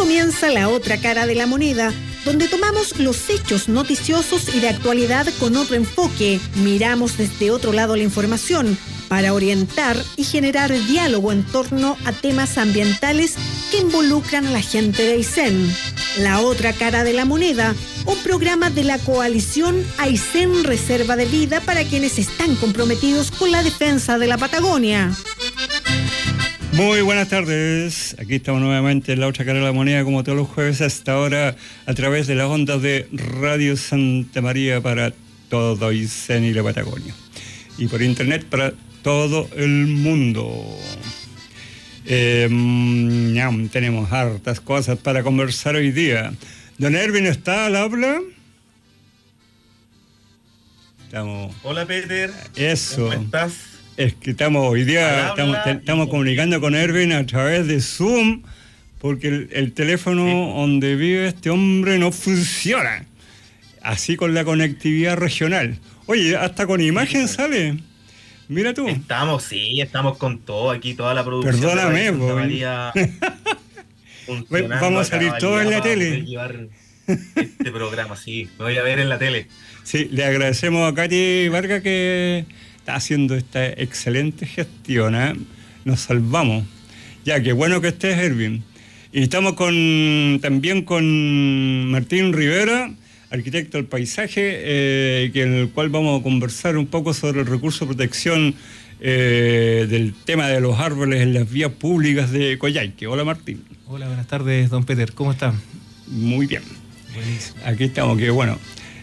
Comienza La Otra Cara de la Moneda, donde tomamos los hechos noticiosos y de actualidad con otro enfoque. Miramos desde otro lado la información para orientar y generar diálogo en torno a temas ambientales que involucran a la gente de Aysén. La Otra Cara de la Moneda, un programa de la coalición Aysén Reserva de Vida para quienes están comprometidos con la defensa de la Patagonia. Muy buenas tardes, aquí estamos nuevamente en La Otra Cara de la Moneda, como todos los jueves hasta ahora, a través de las ondas de Radio Santa María para todo Aysén y la Patagonia, y por internet para todo el mundo. Tenemos hartas cosas para conversar hoy día. Don Erwin, ¿está al habla? Estamos... Hola, Peter. Eso. ¿Cómo estás? Es que hoy día estamos comunicando con Erwin a través de Zoom, porque el teléfono donde vive este hombre no funciona. Así con la conectividad regional. Oye, hasta con imagen sale. Mira tú. Estamos con todo aquí, toda la producción. Perdóname, vamos a salir todos en la tele. Llevar este programa, sí. Me voy a ver en la tele. Sí, le agradecemos a Katy Vargas que está haciendo esta excelente gestión, ¿eh? Nos salvamos. Ya, qué bueno que estés, Erwin. Y estamos también con Martín Rivera, arquitecto del paisaje, en el cual vamos a conversar un poco sobre el recurso de protección del tema de los árboles en las vías públicas de Coyhaique. Hola, Martín. Hola, buenas tardes, don Peter. ¿Cómo está? Muy bien. Buenísimo. Aquí estamos, que bueno.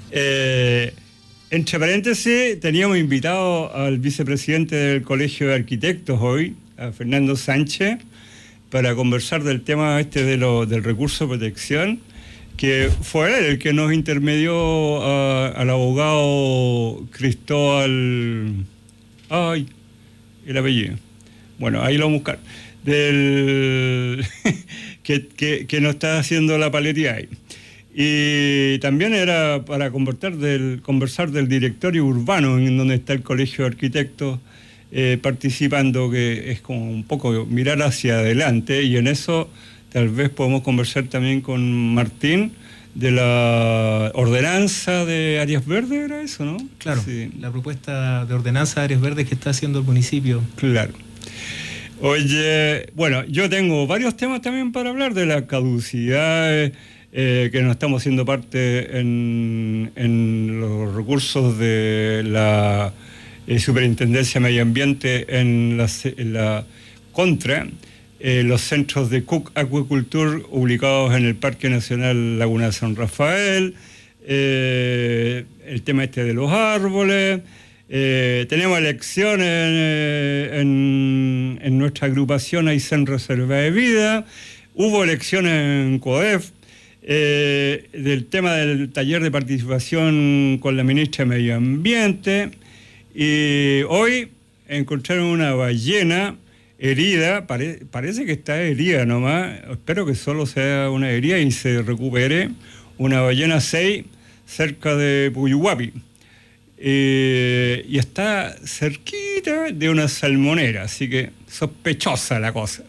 Entre paréntesis, teníamos invitado al vicepresidente del Colegio de Arquitectos hoy, a Fernando Sánchez, para conversar del tema del recurso de protección, que fue él el que nos intermedió al abogado Cristóbal... Ay, el apellido. Bueno, ahí lo vamos a buscar. Que nos está haciendo la palería ahí. Y también era para conversar del directorio urbano en donde está el Colegio de Arquitectos participando, que es como un poco mirar hacia adelante, y en eso tal vez podemos conversar también con Martín de la ordenanza de áreas verdes, ¿era eso, no? Claro, sí. La propuesta de ordenanza de áreas verdes que está haciendo el municipio. Claro. Oye, bueno, yo tengo varios temas también para hablar de la caducidad, que no estamos siendo parte en los recursos de la Superintendencia de Medio Ambiente en la contra los centros de acuicultura ubicados en el Parque Nacional Laguna San Rafael, el tema de los árboles. Tenemos elecciones en nuestra agrupación Aysén Reserva de Vida. Hubo elecciones en CODEF. Del tema del taller de participación con la ministra de Medio Ambiente, y hoy encontraron una ballena herida, parece que está herida nomás, espero que solo sea una herida y se recupere, una ballena 6 cerca de Puyuhuapi, y está cerquita de una salmonera, así que sospechosa la cosa.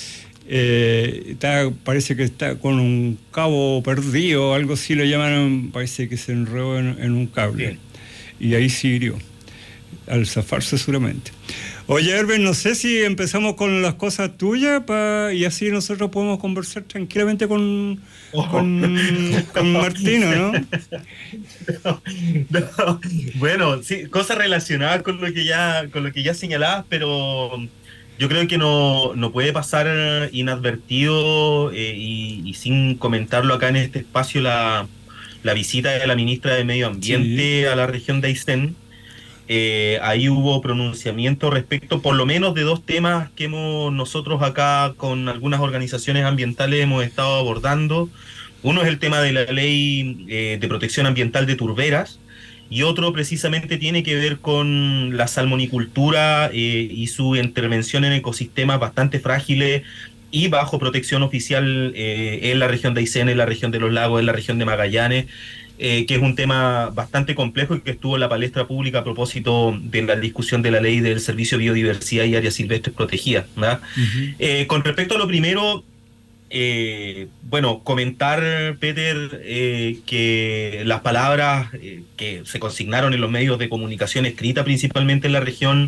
Parece que está con un cabo perdido, algo así lo llamaron, parece que se enredó en un cable. Bien. Y ahí sí hirió, al zafarse seguramente. Oye, Erwin, no sé si empezamos con las cosas tuyas y así nosotros podemos conversar tranquilamente con Martino, ¿no? No. Bueno, sí, cosas relacionadas con lo que ya señalabas, pero yo creo que no puede pasar inadvertido y sin comentarlo acá en este espacio la visita de la ministra de Medio Ambiente a la región de Aysén. Ahí hubo pronunciamiento respecto por lo menos de dos temas que nosotros acá con algunas organizaciones ambientales hemos estado abordando. Uno es el tema de la ley de protección ambiental de turberas, y otro precisamente tiene que ver con la salmonicultura y su intervención en ecosistemas bastante frágiles y bajo protección oficial en la región de Aysén, en la región de los lagos, en la región de Magallanes, que es un tema bastante complejo y que estuvo en la palestra pública a propósito de la discusión de la ley del Servicio de Biodiversidad y Áreas Silvestres Protegidas, ¿verdad? Con respecto a lo primero, bueno, comentar, Peter, que las palabras que se consignaron en los medios de comunicación escrita, principalmente en la región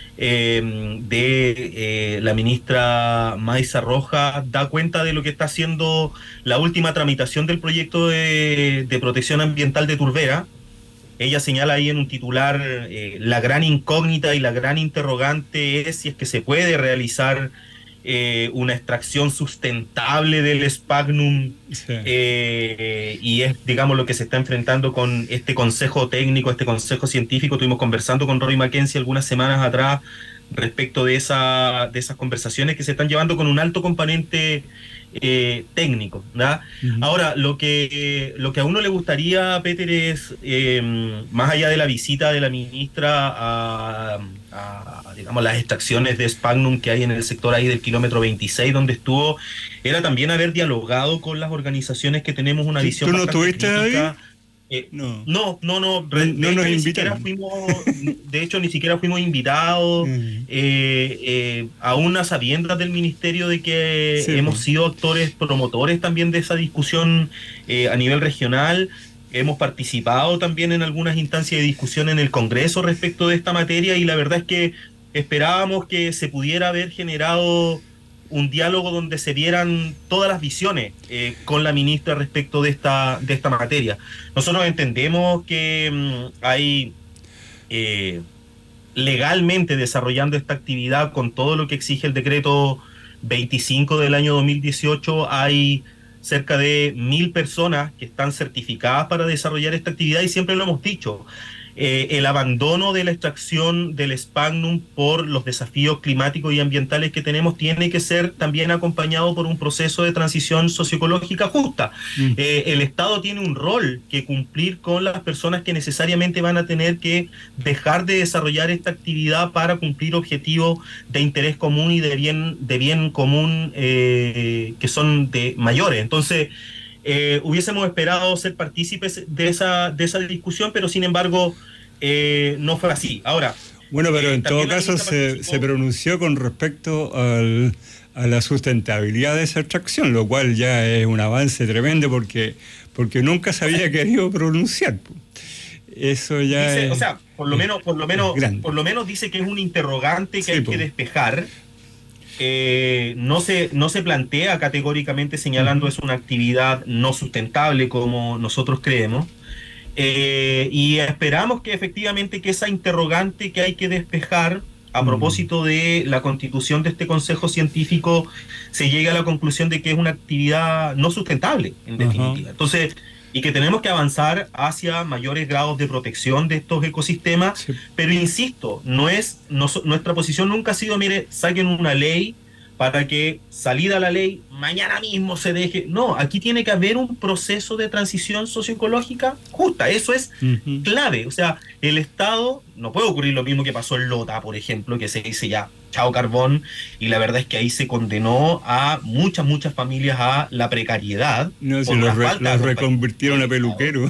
de la ministra Maysa Rojas, da cuenta de lo que está haciendo la última tramitación del proyecto de protección ambiental de Turbera. Ella señala ahí en un titular, la gran incógnita y la gran interrogante es si es que se puede realizar una extracción sustentable del sphagnum, Sí. y es, digamos, lo que se está enfrentando con este consejo técnico, este consejo científico. Estuvimos conversando con Rory Mackenzie algunas semanas atrás respecto de esas conversaciones que se están llevando con un alto componente técnico, ¿verdad? Uh-huh. Ahora, lo que a uno le gustaría, Peter, es, más allá de la visita de la ministra a digamos, las extracciones de sphagnum que hay en el sector ahí del kilómetro 26 donde estuvo, era también haber dialogado con las organizaciones que tenemos una visión ¿Tú no bastante estuviste crítica. ahí? No. No nos invitaron. De hecho, ni siquiera fuimos invitados, aún a sabiendas del ministerio de que Sí, hemos pues. sido actores promotores también de esa discusión a nivel regional. Hemos participado también en algunas instancias de discusión en el Congreso respecto de esta materia, y la verdad es que esperábamos que se pudiera haber generado un diálogo donde se dieran todas las visiones con la ministra respecto de esta materia. Nosotros entendemos que hay legalmente desarrollando esta actividad con todo lo que exige el decreto 25 del año 2018, hay cerca de 1.000 personas que están certificadas para desarrollar esta actividad, y siempre lo hemos dicho. El abandono de la extracción del sphagnum por los desafíos climáticos y ambientales que tenemos tiene que ser también acompañado por un proceso de transición socioecológica justa. El Estado tiene un rol que cumplir con las personas que necesariamente van a tener que dejar de desarrollar esta actividad para cumplir objetivos de interés común y de bien común que son de mayores. Entonces, hubiésemos esperado ser partícipes de esa discusión, pero sin embargo no fue así. Ahora, bueno, pero en todo caso participó... se pronunció con respecto a la sustentabilidad de esa extracción, lo cual ya es un avance tremendo porque nunca se había querido pronunciar. Eso ya dice, es, o sea, por lo menos dice que es un interrogante que hay que despejar. No se plantea categóricamente señalando es una actividad no sustentable como nosotros creemos, y esperamos que efectivamente que esa interrogante que hay que despejar a propósito de la constitución de este consejo científico se llegue a la conclusión de que es una actividad no sustentable en definitiva. Entonces, y que tenemos que avanzar hacia mayores grados de protección de estos ecosistemas, sí. Pero insisto, nuestra posición nunca ha sido, mire, saquen una ley para que, salida la ley, mañana mismo se deje. No, aquí tiene que haber un proceso de transición socioecológica justa, eso es clave. O sea, el Estado, no puede ocurrir lo mismo que pasó en Lota, por ejemplo, que se dice ya, chao carbón, y la verdad es que ahí se condenó a muchas familias a la precariedad. No, si los reconvirtieron a peluqueros.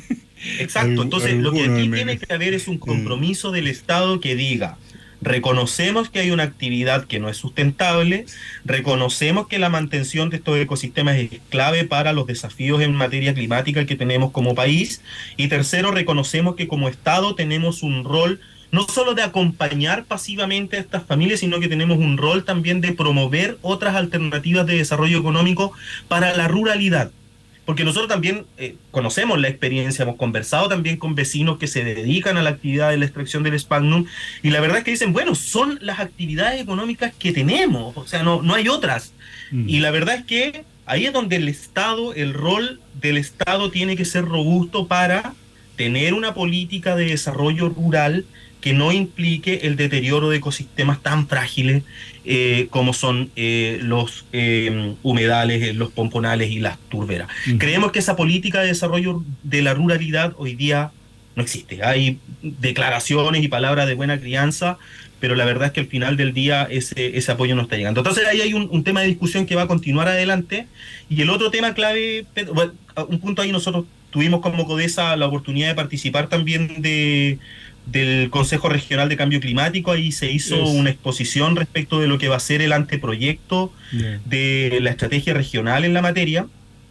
Exacto, entonces lo que aquí tiene que haber es un compromiso del Estado que diga: reconocemos que hay una actividad que no es sustentable, reconocemos que la mantención de estos ecosistemas es clave para los desafíos en materia climática que tenemos como país, y tercero, reconocemos que como Estado tenemos un rol no solo de acompañar pasivamente a estas familias, sino que tenemos un rol también de promover otras alternativas de desarrollo económico para la ruralidad. Porque nosotros también conocemos la experiencia, hemos conversado también con vecinos que se dedican a la actividad de la extracción del sphagnum, y la verdad es que dicen, bueno, son las actividades económicas que tenemos, o sea, no hay otras. Y la verdad es que ahí es donde el rol del Estado tiene que ser robusto para tener una política de desarrollo rural que no implique el deterioro de ecosistemas tan frágiles como son los humedales, los pomponales y las turberas. Creemos que esa política de desarrollo de la ruralidad hoy día no existe. Hay declaraciones y palabras de buena crianza, pero la verdad es que al final del día ese apoyo no está llegando. Entonces ahí hay un tema de discusión que va a continuar adelante. Y el otro tema clave, un punto ahí, nosotros tuvimos como CODESA la oportunidad de participar también de del Consejo Regional de Cambio Climático. Ahí se hizo una exposición respecto de lo que va a ser el anteproyecto de la estrategia regional en la materia,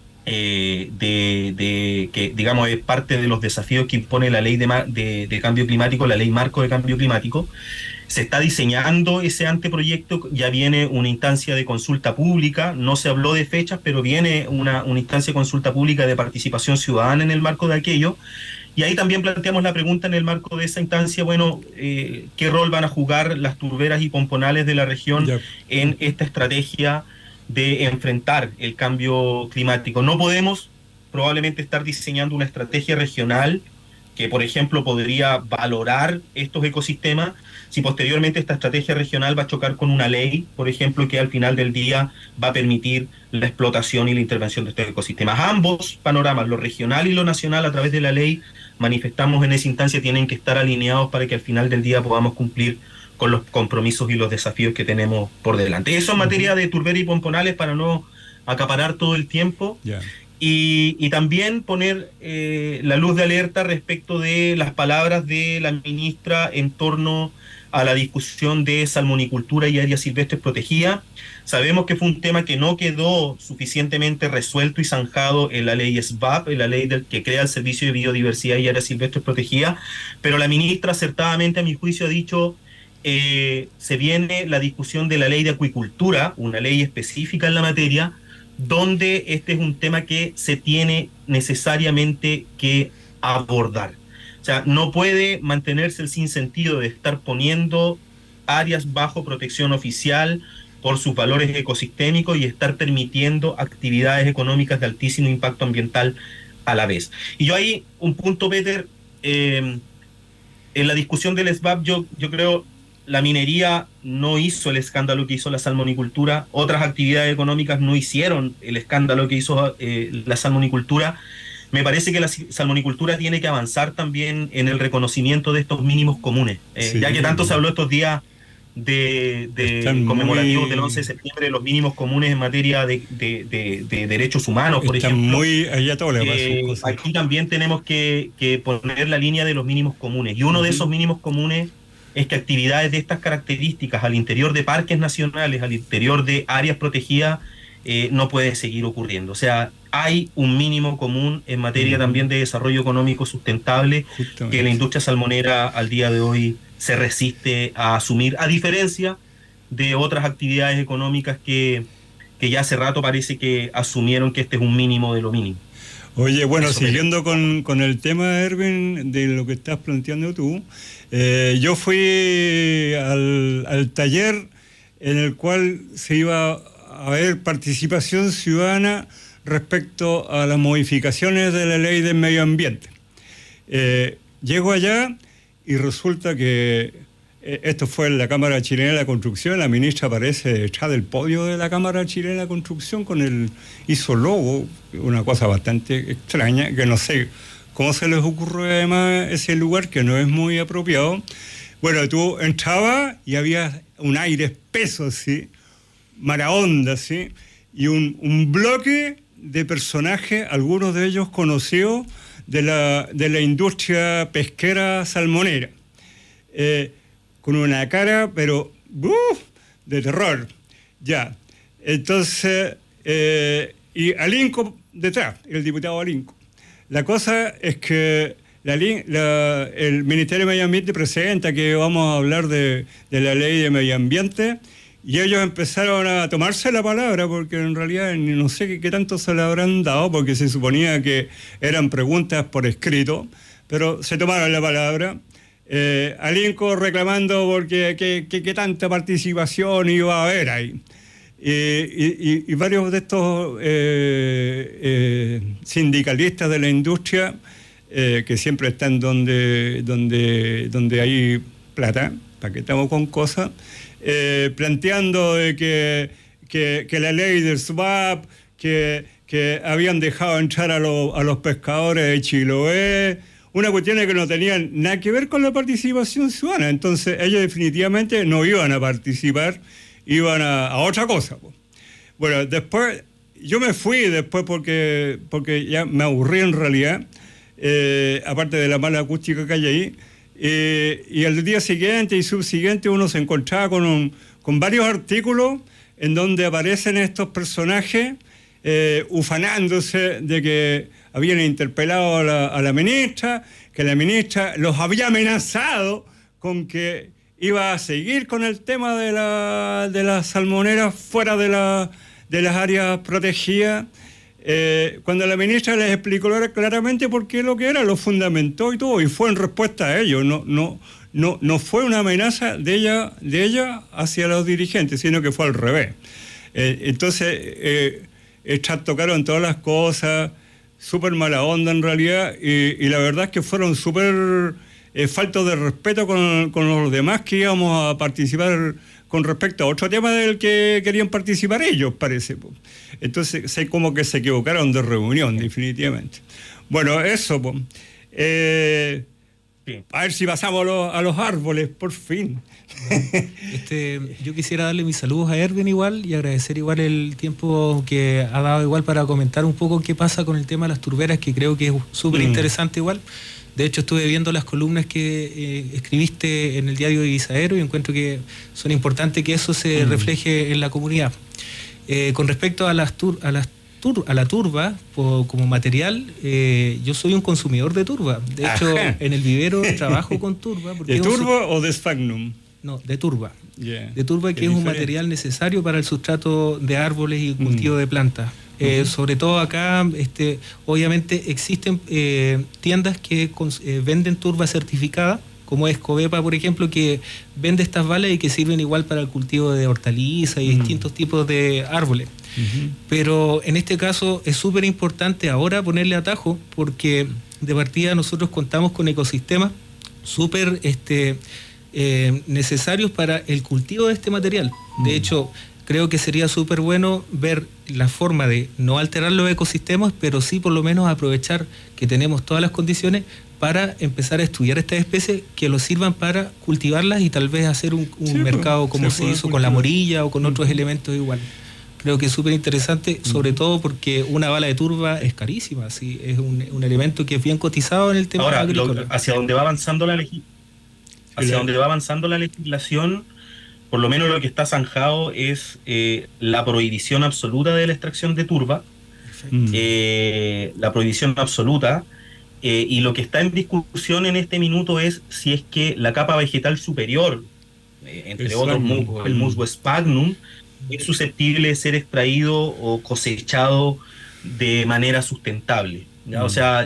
que digamos es parte de los desafíos que impone la ley de cambio climático, la ley marco de cambio climático. Se está diseñando ese anteproyecto, ya viene una instancia de consulta pública, no se habló de fechas, pero viene una instancia de consulta pública de participación ciudadana en el marco de aquello. Y ahí también planteamos la pregunta en el marco de esa instancia, bueno, ¿qué rol van a jugar las turberas y pomponales de la región en esta estrategia de enfrentar el cambio climático? No podemos probablemente estar diseñando una estrategia regional que, por ejemplo, podría valorar estos ecosistemas si posteriormente esta estrategia regional va a chocar con una ley, por ejemplo, que al final del día va a permitir la explotación y la intervención de estos ecosistemas. Ambos panoramas, lo regional y lo nacional, a través de la ley, manifestamos en esa instancia, tienen que estar alineados para que al final del día podamos cumplir con los compromisos y los desafíos que tenemos por delante. Eso en materia de turberas y pomponales, para no acaparar todo el tiempo. Y también poner la luz de alerta respecto de las palabras de la ministra en torno a la discusión de salmonicultura y áreas silvestres protegidas. Sabemos que fue un tema que no quedó suficientemente resuelto y zanjado en la ley SBAP, en la ley que crea el Servicio de Biodiversidad y Áreas Silvestres Protegidas, pero la ministra acertadamente, a mi juicio, ha dicho se viene la discusión de la ley de acuicultura, una ley específica en la materia, donde este es un tema que se tiene necesariamente que abordar. O sea, no puede mantenerse el sinsentido de estar poniendo áreas bajo protección oficial por sus valores ecosistémicos y estar permitiendo actividades económicas de altísimo impacto ambiental a la vez. Y yo ahí, un punto, Peter, en la discusión del SBAP, yo creo la minería no hizo el escándalo que hizo la salmonicultura, otras actividades económicas no hicieron el escándalo que hizo la salmonicultura. Me parece que la salmonicultura tiene que avanzar también en el reconocimiento de estos mínimos comunes, ya que tanto se habló estos días de conmemorativos del 11 de septiembre, de los mínimos comunes en materia de derechos humanos, por ejemplo. Aquí también tenemos que poner la línea de los mínimos comunes, y uno de esos mínimos comunes es que actividades de estas características al interior de parques nacionales, al interior de áreas protegidas, no puede seguir ocurriendo. O sea, hay un mínimo común en materia también de desarrollo económico sustentable que la industria salmonera al día de hoy se resiste a asumir, a diferencia de otras actividades económicas que ya hace rato parece que asumieron que este es un mínimo de lo mínimo. Oye, bueno, siguiendo con el tema, Erwin, de lo que estás planteando tú, yo fui al taller en el cual se iba a ver participación ciudadana respecto a las modificaciones de la ley del medio ambiente. Llego allá y resulta que esto fue en la Cámara Chilena de la Construcción. La ministra aparece detrás del podio de la Cámara Chilena de la Construcción con el logo, una cosa bastante extraña, que no sé cómo se les ocurre además ese lugar, que no es muy apropiado. Bueno, tú entrabas y había un aire espeso, así, mala onda, ¿sí? Y un bloque de personajes, algunos de ellos conocidos de la industria pesquera salmonera, con una cara, pero de terror. Ya, entonces, y Alinco detrás, el diputado Alinco. La cosa es que el Ministerio de Medio Ambiente presenta que vamos a hablar de la ley de medio ambiente, y ellos empezaron a tomarse la palabra, porque en realidad no sé qué tanto se le habrán dado, porque se suponía que eran preguntas por escrito, pero se tomaron la palabra. Alinco reclamando porque qué tanta participación iba a haber ahí. Y varios de estos sindicalistas de la industria, que siempre están donde hay plata, para que estamos con cosas, planteando de que la ley del SBAP, que habían dejado entrar a los pescadores de Chiloé, una cuestión que no tenían nada que ver con la participación ciudadana. Entonces ellos definitivamente no iban a participar, iban a otra cosa. Bueno, después yo me fui después porque ya me aburrí en realidad, aparte de la mala acústica que hay ahí, y el día siguiente y subsiguiente uno se encontraba con varios artículos en donde aparecen estos personajes ufanándose de que habían interpelado a la ministra, que la ministra los había amenazado con que iba a seguir con el tema de las salmoneras fuera de las áreas protegidas, cuando la ministra les explicó claramente por qué lo que era, lo fundamentó y todo, y fue en respuesta a ello, no fue una amenaza de ella hacia los dirigentes, sino que fue al revés. Entonces, tocaron todas las cosas, súper mala onda en realidad, y la verdad es que fueron súper faltos de respeto con los demás que íbamos a participar con respecto a otro tema del que querían participar ellos, parece. Entonces, como que se equivocaron de reunión, definitivamente. Bueno, eso, a ver si pasamos a los árboles, por fin. Yo quisiera darle mis saludos a Erwin igual y agradecer igual el tiempo que ha dado igual para comentar un poco qué pasa con el tema de las turberas, que creo que es súper interesante igual. De hecho, estuve viendo las columnas que escribiste en el diario Ibizaero y encuentro que son importantes que eso se refleje en la comunidad. Con respecto a la turba como material, yo soy un consumidor de turba. De hecho, en el vivero trabajo con turba. ¿De turba o de sphagnum? No, de turba. Yeah. De turba, que es un material necesario para el sustrato de árboles y cultivo de plantas. Sobre todo acá, obviamente existen tiendas que venden turba certificada, como es Covepa, por ejemplo, que vende estas balas y que sirven igual para el cultivo de hortalizas y distintos tipos de árboles. Pero en este caso es súper importante ahora ponerle atajo, porque de partida nosotros contamos con ecosistemas súper necesarios para el cultivo de este material. De hecho, creo que sería súper bueno ver la forma de no alterar los ecosistemas, pero sí por lo menos aprovechar que tenemos todas las condiciones para empezar a estudiar estas especies que nos sirvan para cultivarlas y tal vez hacer un mercado como se hizo con la morilla o con otros elementos igual. Creo que es súper interesante, sobre todo porque una bala de turba es carísima, ¿sí? Es un elemento que es bien cotizado en el tema agrícola. Hacia donde va avanzando la legislación, por lo menos lo que está zanjado es la prohibición absoluta de la extracción de turba, la prohibición absoluta, y lo que está en discusión en este minuto es si es que la capa vegetal superior, entre otros musgos, el musgo sphagnum, es susceptible de ser extraído o cosechado de manera sustentable, ¿ya? O sea,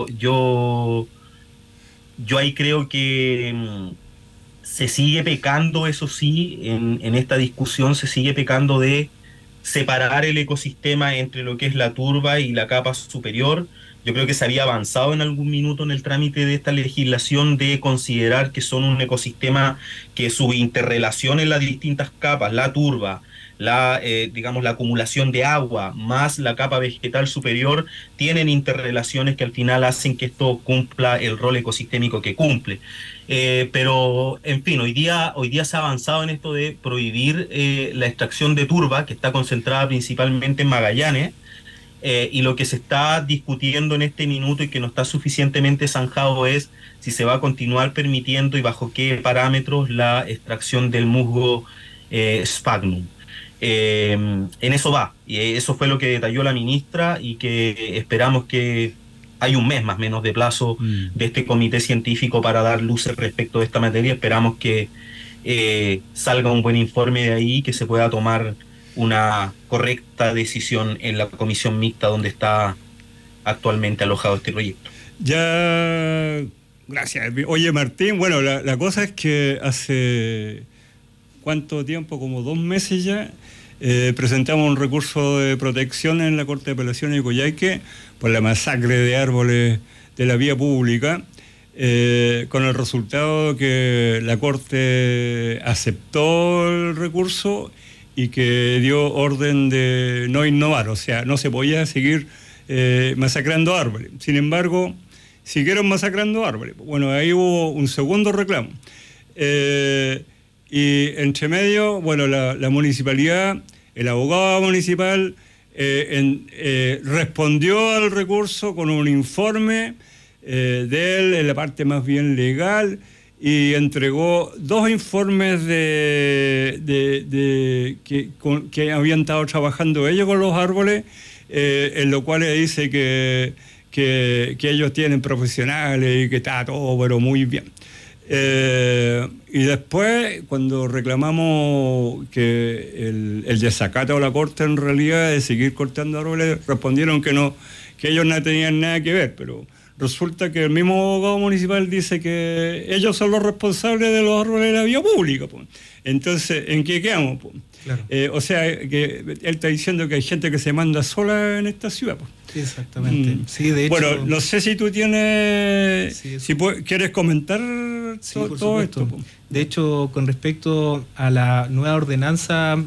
yo ahí creo que se sigue pecando, eso sí, en esta discusión se sigue pecando de separar el ecosistema entre lo que es la turba y la capa superior. Yo creo que se había avanzado en algún minuto en el trámite de esta legislación de considerar que son un ecosistema que su interrelación en las distintas capas, la turba, la acumulación de agua más la capa vegetal superior, tienen interrelaciones que al final hacen que esto cumpla el rol ecosistémico que cumple. Pero, en fin, hoy día se ha avanzado en esto de prohibir la extracción de turba, que está concentrada principalmente en Magallanes, y lo que se está discutiendo en este minuto y que no está suficientemente zanjado es si se va a continuar permitiendo y bajo qué parámetros la extracción del musgo sphagnum. En eso va, y eso fue lo que detalló la ministra, y que esperamos que hay un mes más o menos de plazo de este comité científico para dar luces respecto de esta materia. Esperamos que salga un buen informe de ahí, que se pueda tomar una correcta decisión en la comisión mixta donde está actualmente alojado este proyecto. Ya, gracias. Oye, Martín, bueno, la cosa es que hace ¿cuánto tiempo? Como 2 meses ya, presentamos un recurso de protección en la Corte de Apelaciones de Coyhaique por la masacre de árboles de la vía pública, con el resultado que la Corte aceptó el recurso y que dio orden de no innovar, o sea, no se podía seguir masacrando árboles. Sin embargo, siguieron masacrando árboles. Bueno, ahí hubo un segundo reclamo. Y entre medio, bueno, la municipalidad, el abogado municipal respondió al recurso con un informe de él en la parte más bien legal, y entregó 2 informes que habían estado trabajando ellos con los árboles, en lo cual dice que ellos tienen profesionales y que está todo pero muy bien. Y después, cuando reclamamos que el desacato de la Corte en realidad de seguir cortando árboles, respondieron que no, que ellos no tenían nada que ver, pero resulta que el mismo abogado municipal dice que ellos son los responsables de los árboles de la vía pública, pues. Entonces, ¿en qué quedamos? Pues? Claro. O sea, que él está diciendo que hay gente que se manda sola en esta ciudad, pues. Sí, exactamente. Sí, de hecho, bueno, no sé si tú tienes, quieres comentar todo esto. Pues. De hecho, con respecto a la nueva ordenanza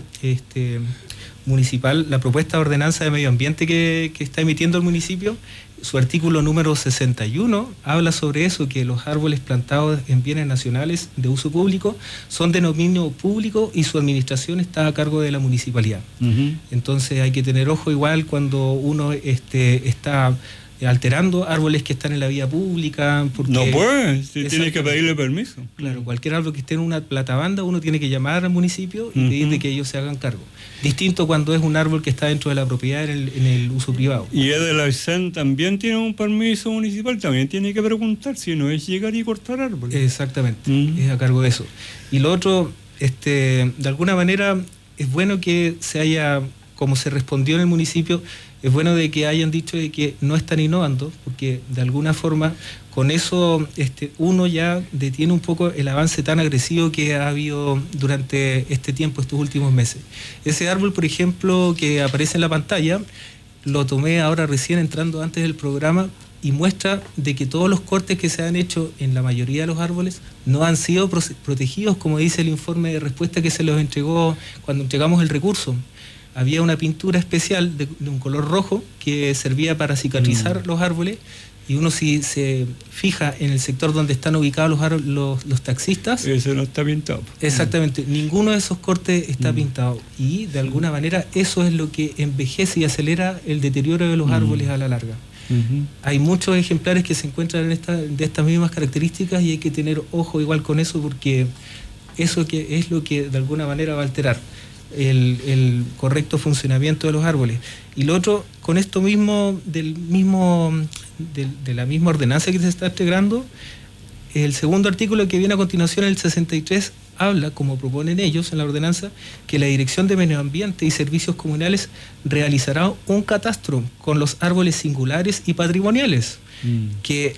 municipal, la propuesta de ordenanza de medio ambiente que está emitiendo el municipio, su artículo número 61 habla sobre eso, que los árboles plantados en bienes nacionales de uso público son de dominio público y su administración está a cargo de la municipalidad. Uh-huh. Entonces hay que tener ojo igual cuando uno está alterando árboles que están en la vía pública. Porque no puede, tienes que pedirle permiso. Claro, cualquier árbol que esté en una platabanda uno tiene que llamar al municipio y pedir de que ellos se hagan cargo. Distinto cuando es un árbol que está dentro de la propiedad en el uso privado. Y Edelarsen también tiene un permiso municipal, también tiene que preguntar, si no es llegar y cortar árboles. Exactamente, es a cargo de eso. Y lo otro, de alguna manera, es bueno que se haya, como se respondió en el municipio, es bueno de que hayan dicho de que no están innovando, porque de alguna forma con eso uno ya detiene un poco el avance tan agresivo que ha habido durante este tiempo, estos últimos meses. Ese árbol, por ejemplo, que aparece en la pantalla, lo tomé ahora recién entrando antes del programa y muestra de que todos los cortes que se han hecho en la mayoría de los árboles no han sido protegidos, como dice el informe de respuesta que se los entregó cuando entregamos el recurso. Había una pintura especial de un color rojo que servía para cicatrizar los árboles, y uno, si se fija en el sector donde están ubicados los taxistas... Eso no está pintado. Exactamente, ninguno de esos cortes está pintado, y de alguna manera eso es lo que envejece y acelera el deterioro de los árboles a la larga. Hay muchos ejemplares que se encuentran de estas mismas características, y hay que tener ojo igual con eso, porque eso que es lo que de alguna manera va a alterar el correcto funcionamiento de los árboles. Y lo otro, con esto mismo de la misma ordenanza que se está integrando, el segundo artículo que viene a continuación, el 63, habla, como proponen ellos en la ordenanza, que la Dirección de Medio Ambiente y Servicios Comunales realizará un catastro con los árboles singulares y patrimoniales, que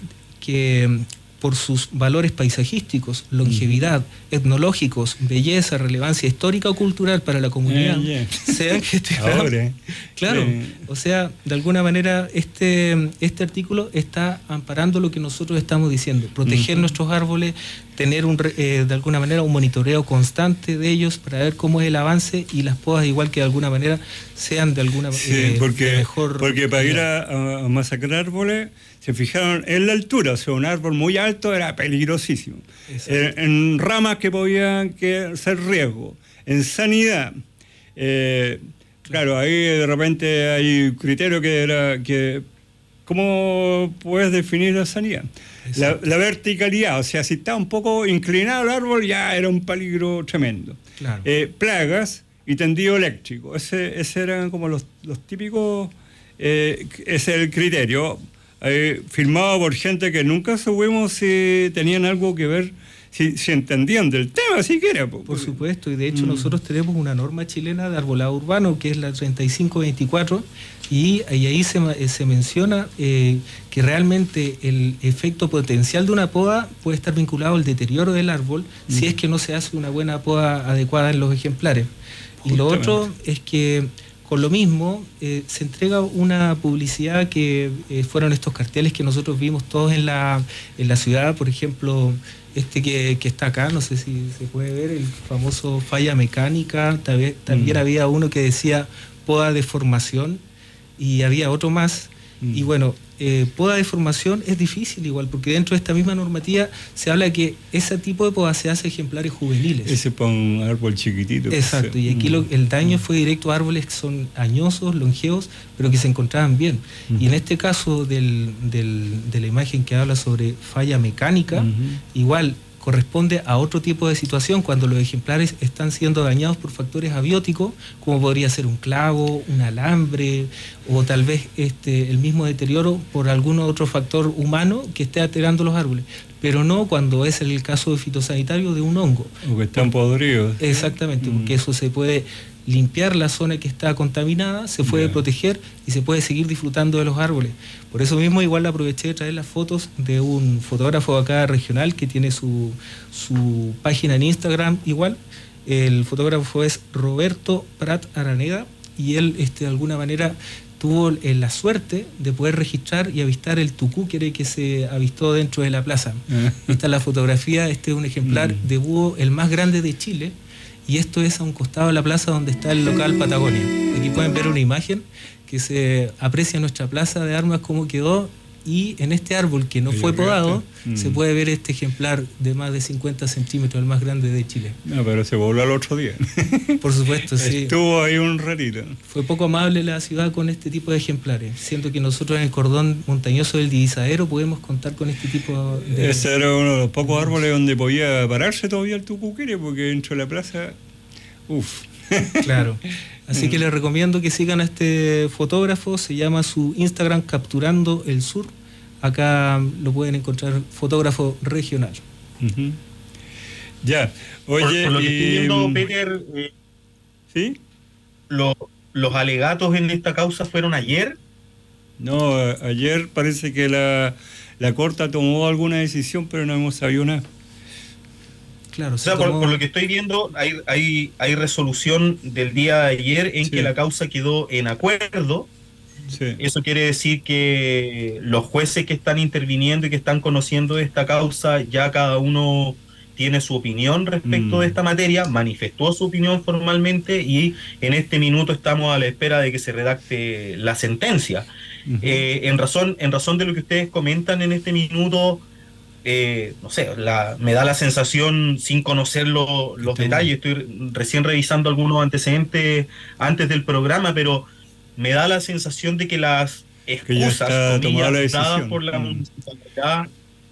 por sus valores paisajísticos, longevidad, etnológicos, belleza, relevancia histórica o cultural para la comunidad, sean gestionados. Claro, o sea, de alguna manera este artículo está amparando lo que nosotros estamos diciendo, proteger nuestros árboles, tener de alguna manera un monitoreo constante de ellos para ver cómo es el avance, y las podas igual que de alguna manera sean de alguna manera mejor. Porque para ir a masacrar árboles se fijaron en la altura, o sea, un árbol muy alto era peligrosísimo. En ramas que podían ser riesgo, en sanidad. Claro, ahí de repente hay criterio que ¿cómo puedes definir la sanidad? La verticalidad, o sea, si está un poco inclinado el árbol ya era un peligro tremendo. Claro. Plagas y tendido eléctrico, ese eran como los típicos, ese es el criterio. Firmado por gente que nunca supimos si tenían algo que ver, si entendían del tema siquiera. Por supuesto, y de hecho nosotros tenemos una norma chilena de arbolado urbano que es la 3524, y ahí se menciona que realmente el efecto potencial de una poda puede estar vinculado al deterioro del árbol si es que no se hace una buena poda adecuada en los ejemplares. Justamente. Y lo otro es que con lo mismo, se entrega una publicidad que fueron estos carteles que nosotros vimos todos en la ciudad, por ejemplo, que está acá, no sé si se puede ver, el famoso falla mecánica, también había uno que decía poda de formación, y había otro más, y bueno, poda de formación es difícil igual, porque dentro de esta misma normativa se habla que ese tipo de poda se hace ejemplares juveniles. Ese para un árbol chiquitito. Exacto, y aquí el daño fue directo a árboles que son añosos, longevos, pero que se encontraban bien. Y en este caso de la imagen que habla sobre falla mecánica, igual corresponde a otro tipo de situación, cuando los ejemplares están siendo dañados por factores abióticos, como podría ser un clavo, un alambre, o tal vez el mismo deterioro por algún otro factor humano que esté alterando los árboles, pero no cuando es el caso fitosanitario de un hongo. O que están podridos. Exactamente, porque eso se puede limpiar la zona que está contaminada, se puede proteger y se puede seguir disfrutando de los árboles. Por eso mismo igual aproveché de traer las fotos de un fotógrafo acá regional que tiene su página en Instagram igual. El fotógrafo es Roberto Prat Araneda y él de alguna manera tuvo la suerte de poder registrar y avistar el tucúquere que se avistó dentro de la plaza. Esta es la fotografía, este es un ejemplar de búho, el más grande de Chile. Y esto es a un costado de la plaza donde está el local Patagonia. Aquí pueden ver una imagen que se aprecia nuestra plaza de armas cómo quedó, y en este árbol que no fue podado se puede ver este ejemplar de más de 50 centímetros, el más grande de Chile. No, pero se voló al otro día. Por supuesto, sí. Estuvo ahí un ratito. Fue poco amable la ciudad con este tipo de ejemplares. Siento que nosotros en el cordón montañoso del Divisadero podemos contar con este tipo de... Ese era uno de los pocos árboles donde podía pararse todavía el tucúquere, porque dentro de la plaza... Claro. Así que les recomiendo que sigan a este fotógrafo, se llama su Instagram Capturando el Sur. Acá lo pueden encontrar, fotógrafo regional. Ya, oye... Por lo que estoy viendo, Peter, ¿sí? ¿Los alegatos en esta causa fueron ayer? No, ayer parece que la Corte tomó alguna decisión, pero no hemos sabido nada. Claro, o sea, por lo que estoy viendo, hay resolución del día de ayer en que la causa quedó en acuerdo. Sí. Eso quiere decir que los jueces que están interviniendo y que están conociendo esta causa, ya cada uno tiene su opinión respecto de esta materia, manifestó su opinión formalmente y en este minuto estamos a la espera de que se redacte la sentencia. En razón de lo que ustedes comentan en este minuto, no sé, me da la sensación, sin conocer los detalles, estoy recién revisando algunos antecedentes antes del programa, pero me da la sensación de que las excusas, comillas, dadas por la municipalidad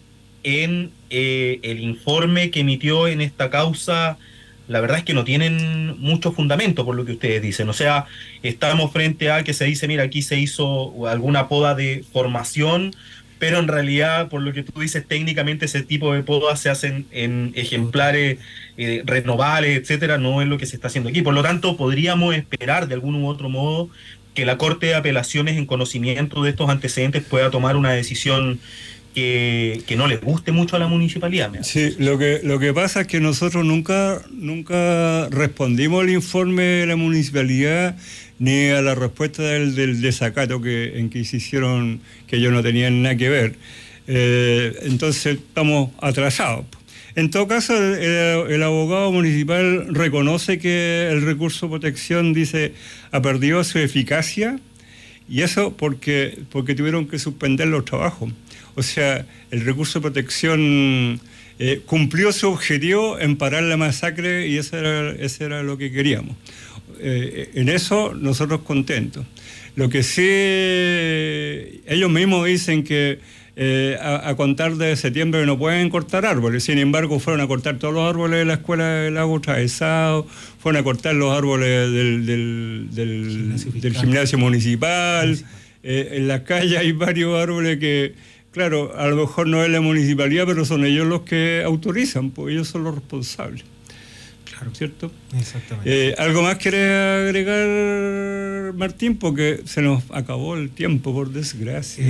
en el informe que emitió en esta causa, la verdad es que no tienen mucho fundamento por lo que ustedes dicen. O sea, estamos frente a que se dice, mira, aquí se hizo alguna poda de formación, pero en realidad, por lo que tú dices, técnicamente ese tipo de podas se hacen en ejemplares renovables, etcétera, no es lo que se está haciendo aquí. Por lo tanto, podríamos esperar de algún u otro modo que la Corte de Apelaciones, en conocimiento de estos antecedentes, pueda tomar una decisión que no les guste mucho a la municipalidad. Sí, lo que pasa es que nosotros nunca respondimos al informe de la municipalidad ni a la respuesta del desacato en que se hicieron, que ellos no tenían nada que ver. Entonces estamos atrasados. En todo caso, el abogado municipal reconoce que el recurso de protección, dice, ha perdido su eficacia, y eso porque tuvieron que suspender los trabajos. O sea, el recurso de protección cumplió su objetivo en parar la masacre, y ese era lo que queríamos. En eso nosotros contentos. Lo que sí, ellos mismos dicen que a contar de septiembre no pueden cortar árboles. Sin embargo, fueron a cortar todos los árboles de la Escuela del Lago Travesado, fueron a cortar los árboles del gimnasio municipal. En la calle hay varios árboles que, claro, a lo mejor no es la municipalidad, pero son ellos los que autorizan, pues ellos son los responsables. Claro. ¿Cierto? Exactamente. ¿Algo más quieres agregar, Martín? Porque se nos acabó el tiempo, por desgracia.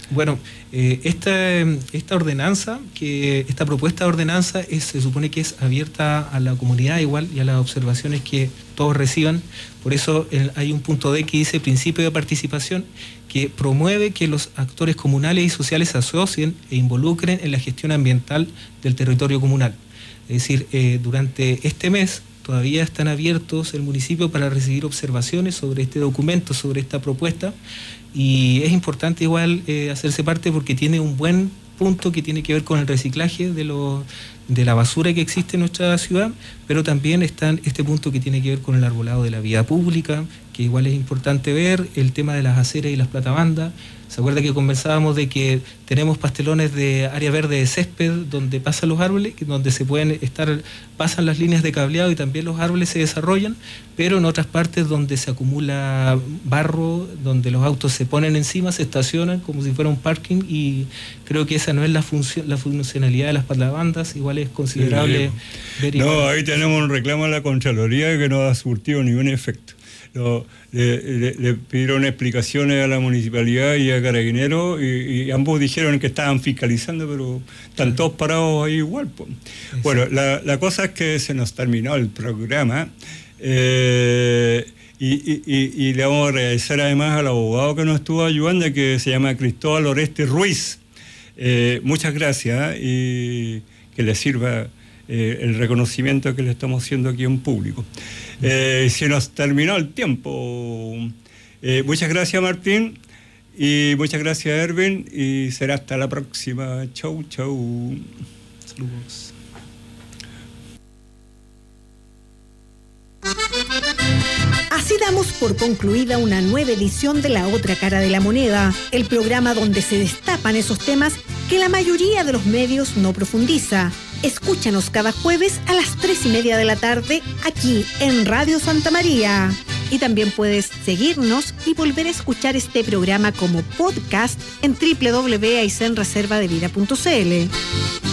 Esta ordenanza, esta propuesta de ordenanza se supone que es abierta a la comunidad igual y a las observaciones que todos reciban. Por eso hay un punto D que dice principio de participación, que promueve que los actores comunales y sociales se asocien e involucren en la gestión ambiental del territorio comunal. Es decir, durante este mes todavía están abiertos el municipio para recibir observaciones sobre este documento, sobre esta propuesta, y es importante igual hacerse parte porque tiene un buen punto que tiene que ver con el reciclaje de de la basura que existe en nuestra ciudad, pero también está este punto que tiene que ver con el arbolado de la vía pública, que igual es importante ver, el tema de las aceras y las platabandas. ¿Se acuerda que conversábamos de que tenemos pastelones de área verde de césped donde pasan los árboles, donde se pueden pasan las líneas de cableado y también los árboles se desarrollan, pero en otras partes donde se acumula barro, donde los autos se ponen encima, se estacionan como si fuera un parking, y creo que esa no es la funcionalidad de las platabandas, igual es considerable. No, ahí tenemos un reclamo a la Contraloría que no ha surtido ningún efecto. Le pidieron explicaciones a la municipalidad y a Carabineros y ambos dijeron que estaban fiscalizando, pero están todos parados ahí igual, pues. Bueno, la cosa es que se nos terminó el programa y le vamos a agradecer además al abogado que nos estuvo ayudando, que se llama Cristóbal Oreste Ruiz. Muchas gracias y que le sirva el reconocimiento que le estamos haciendo aquí en público. Se nos terminó el tiempo. Muchas gracias, Martín, y muchas gracias, Erwin, y será hasta la próxima. Chau, chau. Saludos. Así damos por concluida una nueva edición de La Otra Cara de la Moneda, el programa donde se destapan esos temas que la mayoría de los medios no profundiza. Escúchanos cada jueves a las 3:30 de la tarde aquí en Radio Santa María. Y también puedes seguirnos y volver a escuchar este programa como podcast en www.aicenreservadevida.cl.